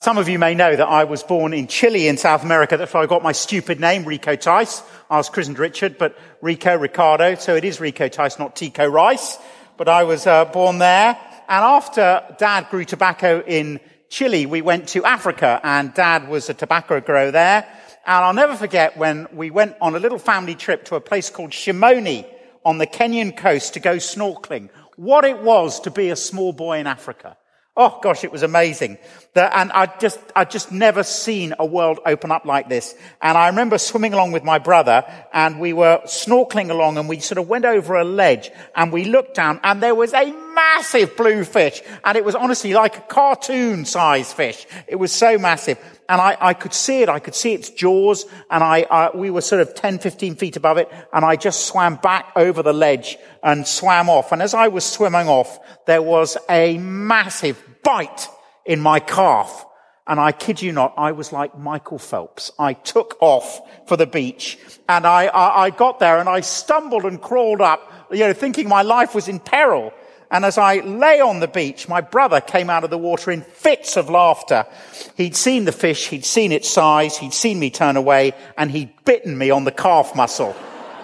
Some of you may know that I was born in Chile in South America. That's why I got my stupid name, Rico Tice. I was christened Richard, but Ricardo. So it is Rico Tice, not Tico Rice. But I was born there. And after Dad grew tobacco in Chile, we went to Africa, and Dad was a tobacco grower there. And I'll never forget when we went on a little family trip to a place called Shimoni on the Kenyan coast to go snorkeling. What it was to be a small boy in Africa. Oh gosh, it was amazing. And I'd just never seen a world open up like this. And I remember swimming along with my brother, and we were snorkeling along, and we sort of went over a ledge, and we looked down, and there was a massive blue fish, and it was honestly like a cartoon size fish. It was so massive. And I could see it. I could see its jaws, and we were sort of 10, 15 feet above it, and I just swam back over the ledge and swam off. And as I was swimming off, there was a massive bite in my calf. And I kid you not, I was like Michael Phelps. I took off for the beach, and I got there, and I stumbled and crawled up, thinking my life was in peril. And as I lay on the beach, my brother came out of the water in fits of laughter. He'd seen the fish, he'd seen its size, he'd seen me turn away, and he'd bitten me on the calf muscle.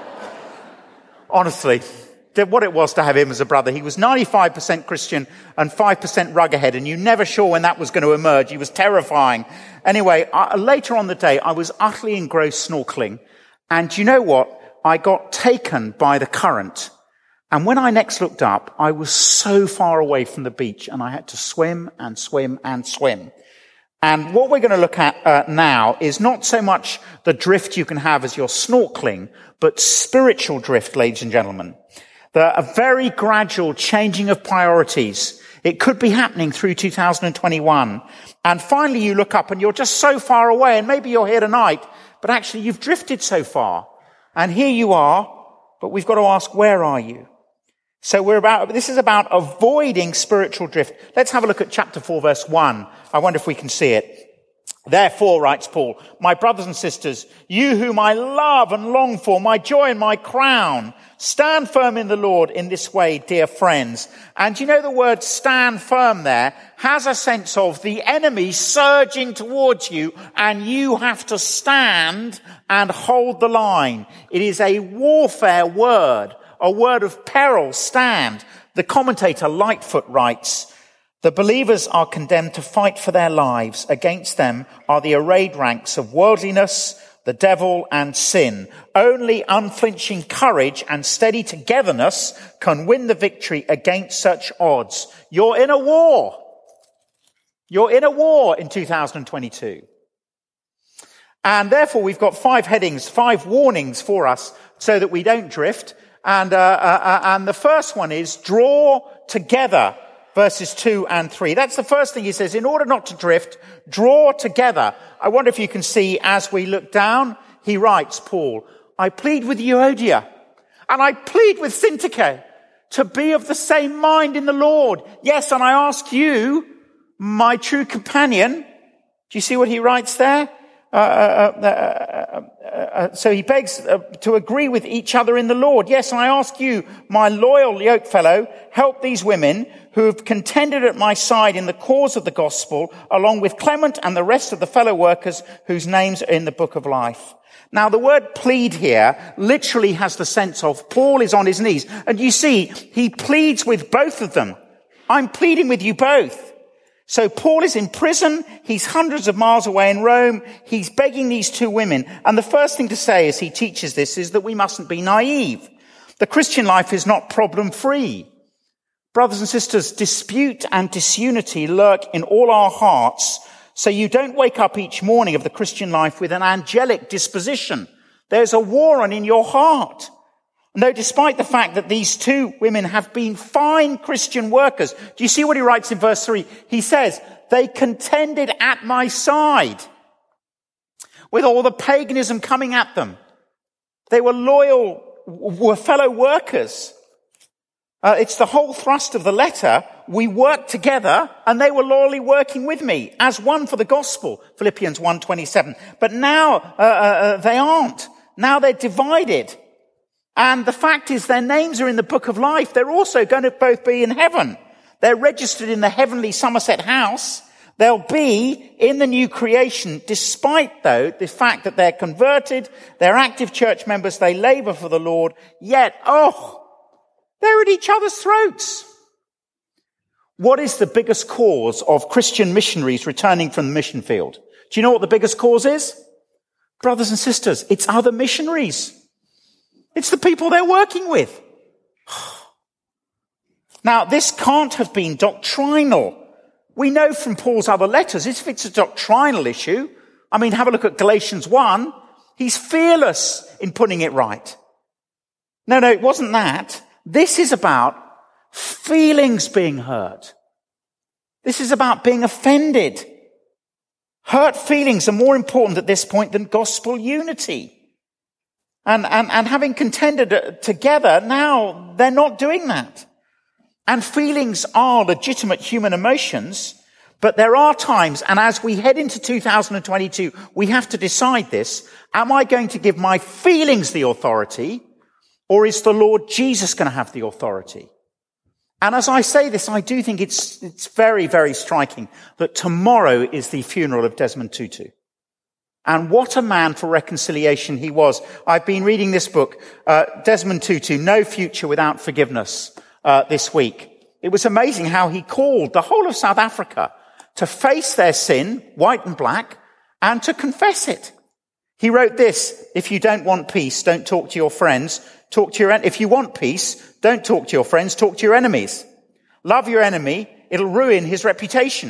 Honestly, what it was to have him as a brother. He was 95% Christian and 5% ruggerhead, and you're never sure when that was going to emerge. He was terrifying. Anyway, later on the day, I was utterly engrossed snorkeling. And do you know what? I got taken by the current. And when I next looked up, I was so far away from the beach, and I had to swim and swim and swim. And what we're going to look at now is not so much the drift you can have as you're snorkeling, but spiritual drift, ladies and gentlemen. A very gradual changing of priorities. It could be happening through 2021. And finally you look up and you're just so far away, and maybe you're here tonight, but actually you've drifted so far. And here you are, but we've got to ask, where are you? So this is about avoiding spiritual drift. Let's have a look at chapter 4, verse 1. I wonder if we can see it. Therefore, writes Paul, my brothers and sisters, you whom I love and long for, my joy and my crown, stand firm in the Lord in this way, dear friends. And you know the word stand firm there has a sense of the enemy surging towards you, and you have to stand and hold the line. It is a warfare word. A word of peril, stand. The commentator Lightfoot writes, the believers are condemned to fight for their lives. Against them are the arrayed ranks of worldliness, the devil, and sin. Only unflinching courage and steady togetherness can win the victory against such odds. You're in a war. You're in a war in 2022. And therefore we've got 5 headings, 5 warnings for us so that we don't drift. And the first one is draw together, verses 2 and 3. That's the first thing he says. In order not to drift, draw together. I wonder if you can see as we look down, he writes, Paul, I plead with Euodia and I plead with Syntyche to be of the same mind in the Lord. Yes, and I ask you, my true companion, do you see what he writes there? So he begs to agree with each other in the Lord. Yes, and I ask you, my loyal yoke fellow, help these women who have contended at my side in the cause of the gospel, along with Clement and the rest of the fellow workers whose names are in the book of life. Now, the word plead here literally has the sense of Paul is on his knees. And you see, he pleads with both of them. I'm pleading with you both. So Paul is in prison. He's hundreds of miles away in Rome. He's begging these 2 women. And the first thing to say as he teaches this is that we mustn't be naive. The Christian life is not problem-free. Brothers and sisters, dispute and disunity lurk in all our hearts. So you don't wake up each morning of the Christian life with an angelic disposition. There's a war on in your heart. No, despite the fact that these 2 women have been fine Christian workers. Do you see what he writes in verse 3? He says, they contended at my side with all the paganism coming at them. They were loyal, were fellow workers. It's the whole thrust of the letter. We worked together and they were loyally working with me as one for the gospel, Philippians 1:27. But now they aren't. Now they're divided. And the fact is their names are in the book of life. They're also going to both be in heaven. They're registered in the heavenly Somerset House. They'll be in the new creation, despite, though, the fact that they're converted, they're active church members, they labor for the Lord, yet, they're at each other's throats. What is the biggest cause of Christian missionaries returning from the mission field? Do you know what the biggest cause is? Brothers and sisters, it's other missionaries. It's the people they're working with. Now, this can't have been doctrinal. We know from Paul's other letters, if it's a doctrinal issue, have a look at Galatians 1, he's fearless in putting it right. No, it wasn't that. This is about feelings being hurt. This is about being offended. Hurt feelings are more important at this point than gospel unity. And having contended together, now they're not doing that. And feelings are legitimate human emotions, but there are times, and as we head into 2022, we have to decide this. Am I going to give my feelings the authority, or is the Lord Jesus going to have the authority? And as I say this, I do think it's very, very striking that tomorrow is the funeral of Desmond Tutu. And what a man for reconciliation he was. I've been reading this book, Desmond Tutu, No Future Without Forgiveness, this week. It was amazing how he called the whole of South Africa to face their sin, white and black, and to confess it. He wrote this: if you don't want peace, don't talk to your friends. If you want peace, don't talk to your friends, talk to your enemies. Love your enemy, it'll ruin his reputation.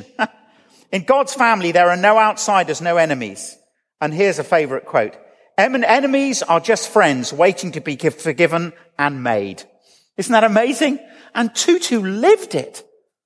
In God's family, there are no outsiders, no enemies. And here's a favorite quote: enemies are just friends waiting to be forgiven and made. Isn't that amazing? And Tutu lived it.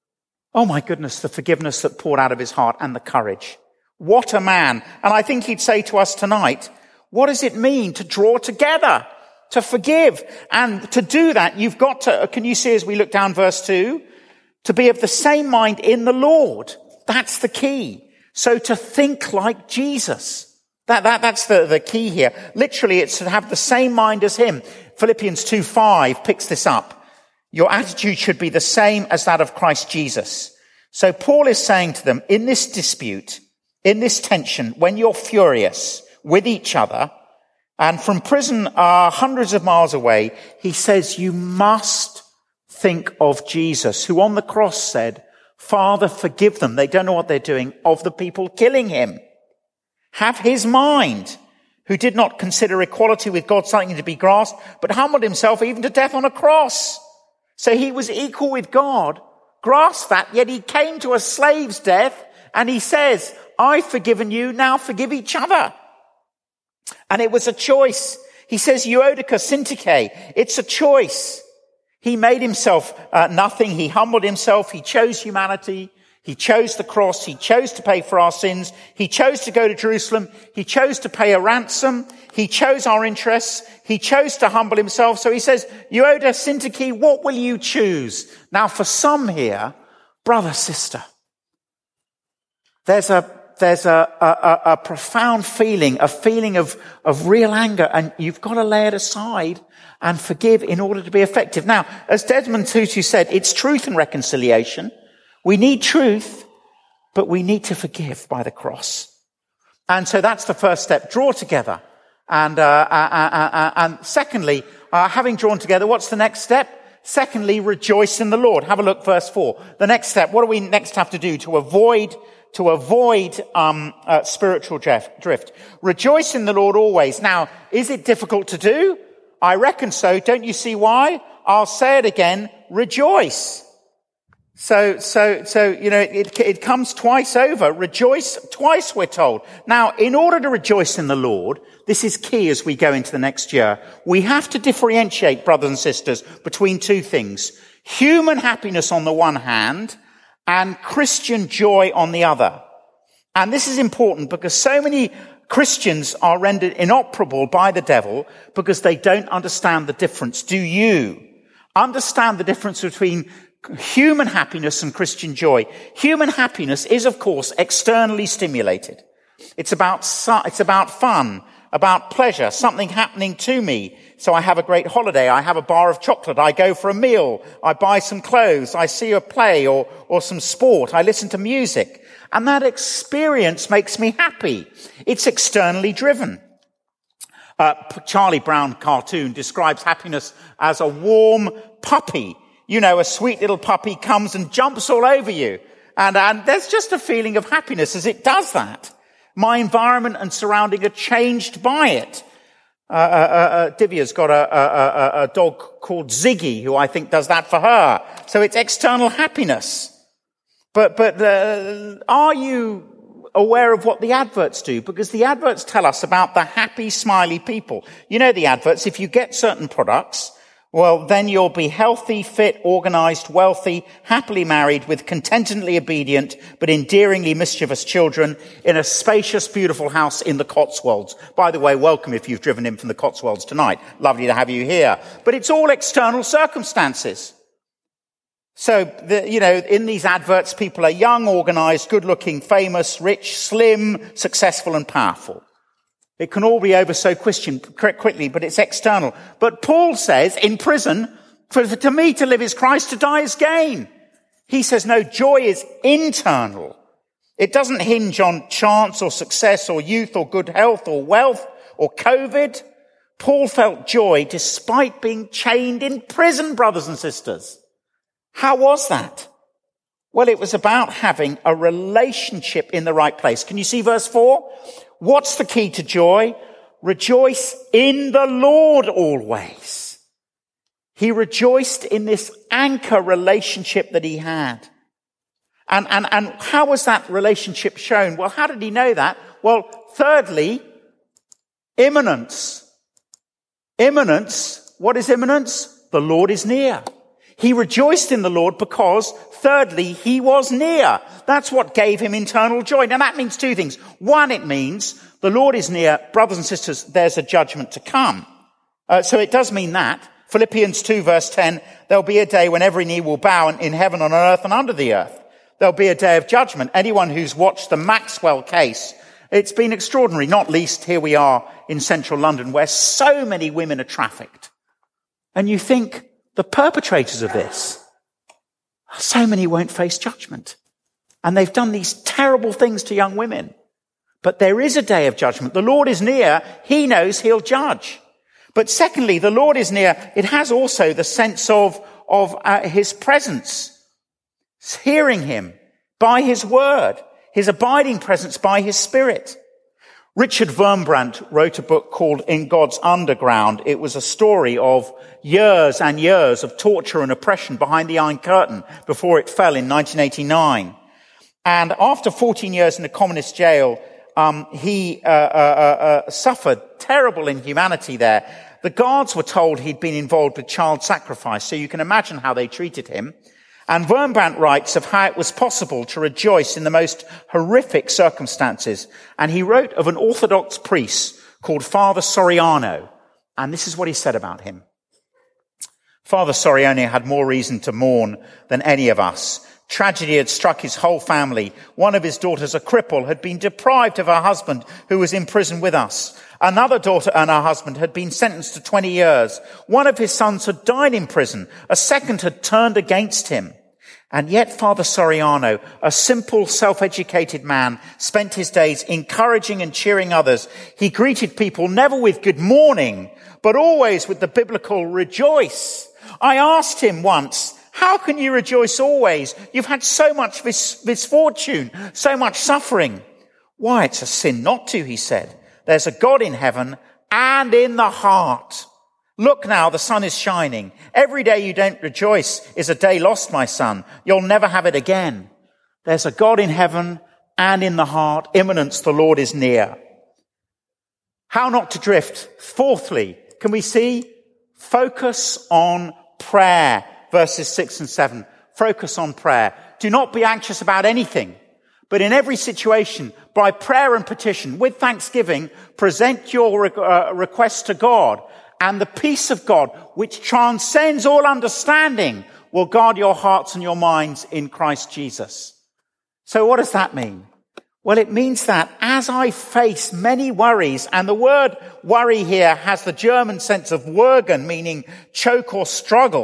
Oh my goodness, the forgiveness that poured out of his heart and the courage. What a man. And I think he'd say to us tonight, what does it mean to draw together, to forgive? And to do that, you've got to, can you see as we look down verse 2, to be of the same mind in the Lord. That's the key. So to think like Jesus. That's the key here. Literally, it's to have the same mind as him. Philippians 2:5 picks this up. Your attitude should be the same as that of Christ Jesus. So Paul is saying to them, in this dispute, in this tension, when you're furious with each other, and from prison hundreds of miles away, he says, you must think of Jesus, who on the cross said, Father, forgive them. They don't know what they're doing, of the people killing him. Have his mind, who did not consider equality with God something to be grasped, but humbled himself even to death on a cross. So he was equal with God, grasped that, yet he came to a slave's death, and he says, I've forgiven you, now forgive each other. And it was a choice. He says, Euodica Syntyche, it's a choice. He made himself nothing. He humbled himself. He chose humanity. He chose the cross. He chose to pay for our sins. He chose to go to Jerusalem. He chose to pay a ransom. He chose our interests. He chose to humble himself. So he says, Euodica Syntyche, what will you choose? Now for some here, brother, sister, there's a profound feeling, a feeling of real anger, and you've got to lay it aside and forgive in order to be effective. Now, as Desmond Tutu said, it's truth and reconciliation. We need truth, but we need to forgive by the cross. And so that's the first step. Draw together. And secondly, having drawn together, what's the next step? Secondly, rejoice in the Lord. Have a look, verse 4. The next step, what do we next have to do to avoid spiritual drift? Rejoice in the Lord always. Now, is it difficult to do? I reckon so. Don't you see why? I'll say it again. Rejoice. So, it comes twice over. Rejoice twice, we're told. Now, in order to rejoice in the Lord, this is key as we go into the next year. We have to differentiate, brothers and sisters, between two things. Human happiness on the one hand, and Christian joy on the other. And this is important because so many Christians are rendered inoperable by the devil because they don't understand the difference. Do you understand the difference between human happiness and Christian joy? Human happiness is, of course, externally stimulated. It's about fun, about pleasure, something happening to me. So I have a great holiday, I have a bar of chocolate, I go for a meal, I buy some clothes, I see a play or some sport, I listen to music. And that experience makes me happy. It's externally driven. Charlie Brown cartoon describes happiness as a warm puppy. You know, a sweet little puppy comes and jumps all over you. And there's just a feeling of happiness as it does that. My environment and surrounding are changed by it. Divya's got a dog called Ziggy, who I think does that for her. So it's external happiness. But are you aware of what the adverts do? Because the adverts tell us about the happy, smiley people. You know the adverts, if you get certain products, well, then you'll be healthy, fit, organized, wealthy, happily married with contentedly obedient but endearingly mischievous children in a spacious, beautiful house in the Cotswolds. By the way, welcome if you've driven in from the Cotswolds tonight. Lovely to have you here. But it's all external circumstances. So, in these adverts, people are young, organized, good-looking, famous, rich, slim, successful, and powerful. It can all be over so quickly, but it's external. But Paul says, in prison, to me to live is Christ, to die is gain. He says, no, joy is internal. It doesn't hinge on chance or success or youth or good health or wealth or COVID. Paul felt joy despite being chained in prison, brothers and sisters. How was that? Well, it was about having a relationship in the right place. Can you see verse 4? What's the key to joy? Rejoice in the Lord always. He rejoiced in this anchor relationship that he had. And how was that relationship shown? Well, how did he know that? Well, thirdly, imminence. Imminence. What is imminence? The Lord is near. He rejoiced in the Lord because, thirdly, he was near. That's what gave him internal joy. Now, that means two things. One, it means the Lord is near. Brothers and sisters, there's a judgment to come. So it does mean that. Philippians 2, verse 10, there'll be a day when every knee will bow in heaven, on earth, and under the earth. There'll be a day of judgment. Anyone who's watched the Maxwell case, it's been extraordinary, not least here we are in central London, where so many women are trafficked. And you think, the perpetrators of this, so many won't face judgment. And they've done these terrible things to young women. But there is a day of judgment. The Lord is near. He knows he'll judge. But secondly, the Lord is near. It has also the sense of his presence, hearing him by his word, his abiding presence by his spirit. Richard Wurmbrand wrote a book called In God's Underground. It was a story of years and years of torture and oppression behind the Iron Curtain before it fell in 1989. And after 14 years in a communist jail, he suffered terrible inhumanity there. The guards were told he'd been involved with child sacrifice, so you can imagine how they treated him. And Wurmbrand writes of how it was possible to rejoice in the most horrific circumstances. And he wrote of an Orthodox priest called Father Soriano. And this is what he said about him. Father Soriano had more reason to mourn than any of us. Tragedy had struck his whole family. One of his daughters, a cripple, had been deprived of her husband, who was in prison with us. Another daughter and her husband had been sentenced to 20 years. One of his sons had died in prison. A second had turned against him. And yet Father Soriano, a simple, self-educated man, spent his days encouraging and cheering others. He greeted people never with good morning, but always with the biblical rejoice. I asked him once, how can you rejoice always? You've had so much misfortune, so much suffering. Why, it's a sin not to, he said. There's a God in heaven and in the heart. Look now, the sun is shining. Every day you don't rejoice is a day lost, my son. You'll never have it again. There's a God in heaven and in the heart. Imminence, the Lord is near. How not to drift? Fourthly, can we see? Focus on prayer. Verses 6 and 7. Focus on prayer. Do not be anxious about anything, but in every situation, by prayer and petition, with thanksgiving, present your requests to God. And the peace of God, which transcends all understanding, will guard your hearts and your minds in Christ Jesus. So what does that mean? Well, it means that as I face many worries, and the word worry here has the German sense of würgen, meaning choke or struggle.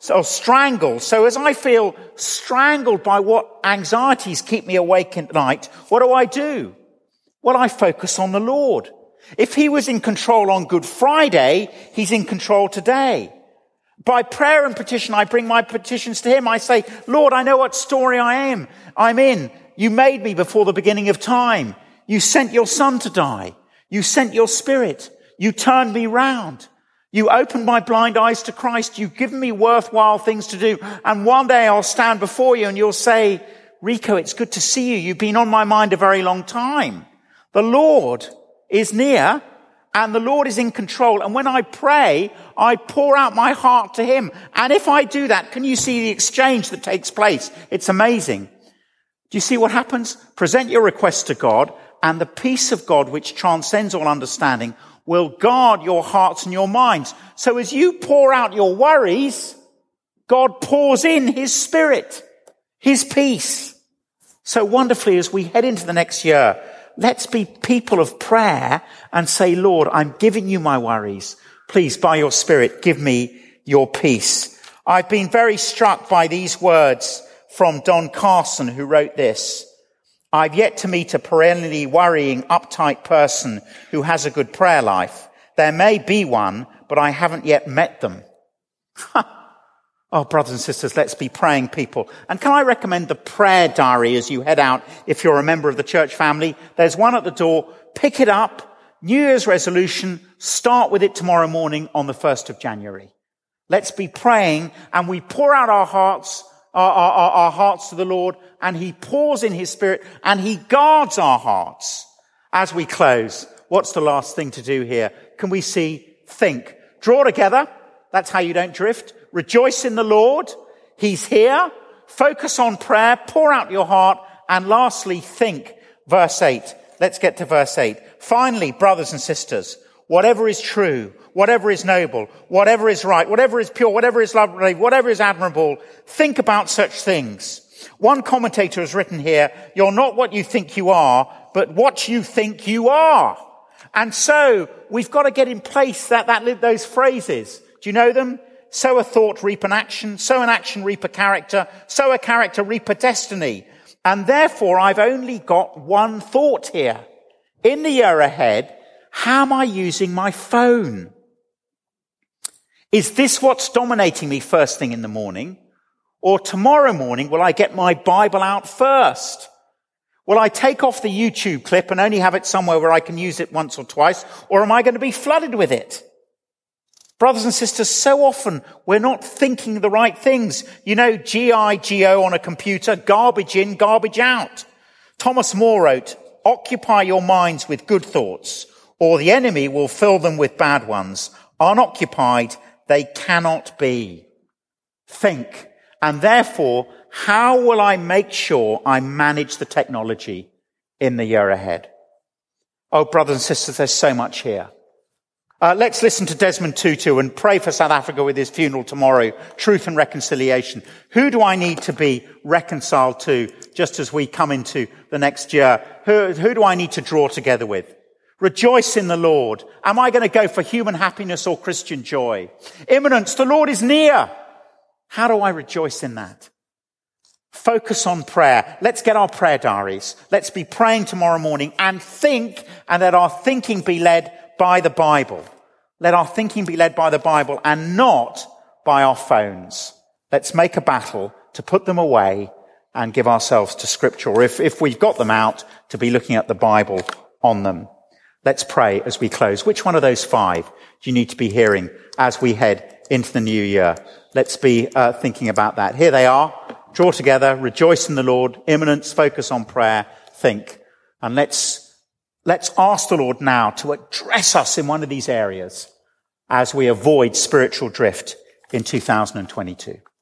or strangled. So as I feel strangled by what anxieties keep me awake at night, what do? Well, I focus on the Lord. If he was in control on Good Friday, he's in control today. By prayer and petition, I bring my petitions to him. I say, Lord, I know what story I'm in. You made me before the beginning of time. You sent your son to die. You sent your spirit. You turned me round. You opened my blind eyes to Christ. You've given me worthwhile things to do. And one day I'll stand before you and you'll say, Rico, it's good to see you. You've been on my mind a very long time. The Lord is near and the Lord is in control. And when I pray, I pour out my heart to him. And if I do that, can you see the exchange that takes place? It's amazing. Do you see what happens? Present your request to God, and the peace of God, which transcends all understanding, will guard your hearts and your minds. So as you pour out your worries, God pours in his spirit, his peace. So wonderfully, as we head into the next year, let's be people of prayer and say, Lord, I'm giving you my worries. Please, by your spirit, give me your peace. I've been very struck by these words from Don Carson, who wrote this. I've yet to meet a perennially worrying, uptight person who has a good prayer life. There may be one, but I haven't yet met them. Oh, brothers and sisters, let's be praying people. And can I recommend the prayer diary as you head out if you're a member of the church family? There's one at the door. Pick it up. New Year's resolution. Start with it tomorrow morning on the 1st of January. Let's be praying, and we pour out our hearts to the Lord, and he pours in his spirit and he guards our hearts. As we close, what's the last thing to do here? Can we see, think, draw together? That's how you don't drift. Rejoice in the Lord. He's here. Focus on prayer. Pour out your heart. And lastly, think. Verse 8. Let's get to verse 8. Finally, brothers and sisters, whatever is true, whatever is noble, whatever is right, whatever is pure, whatever is lovely, whatever is admirable, think about such things. One commentator has written here, you're not what you think you are, but what you think you are. And so we've got to get in place those phrases. Do you know them? Sow a thought, reap an action. Sow an action, reap a character. Sow a character, reap a destiny. And therefore, I've only got one thought here. In the year ahead, how am I using my phone? Is this what's dominating me first thing in the morning? Or tomorrow morning, will I get my Bible out first? Will I take off the YouTube clip and only have it somewhere where I can use it once or twice? Or am I going to be flooded with it? Brothers and sisters, so often we're not thinking the right things. You know, G-I-G-O on a computer, garbage in, garbage out. Thomas More wrote, occupy your minds with good thoughts, or the enemy will fill them with bad ones. Unoccupied, they cannot be. Think. And therefore, how will I make sure I manage the technology in the year ahead? Oh, brothers and sisters, there's so much here. Let's listen to Desmond Tutu and pray for South Africa with his funeral tomorrow. Truth and reconciliation. Who do I need to be reconciled to just as we come into the next year? Who do I need to draw together with? Rejoice in the Lord. Am I going to go for human happiness or Christian joy? Imminence. The Lord is near. How do I rejoice in that? Focus on prayer. Let's get our prayer diaries. Let's be praying tomorrow morning and think, and let our thinking be led by the Bible. Let our thinking be led by the Bible and not by our phones. Let's make a battle to put them away and give ourselves to Scripture, or if we've got them out, to be looking at the Bible on them. Let's pray as we close. Which one of those 5 do you need to be hearing as we head into the new year? Let's be thinking about that. Here they are. Draw together, rejoice in the Lord, imminence, focus on prayer, think. And let's ask the Lord now to address us in one of these areas as we avoid spiritual drift in 2022.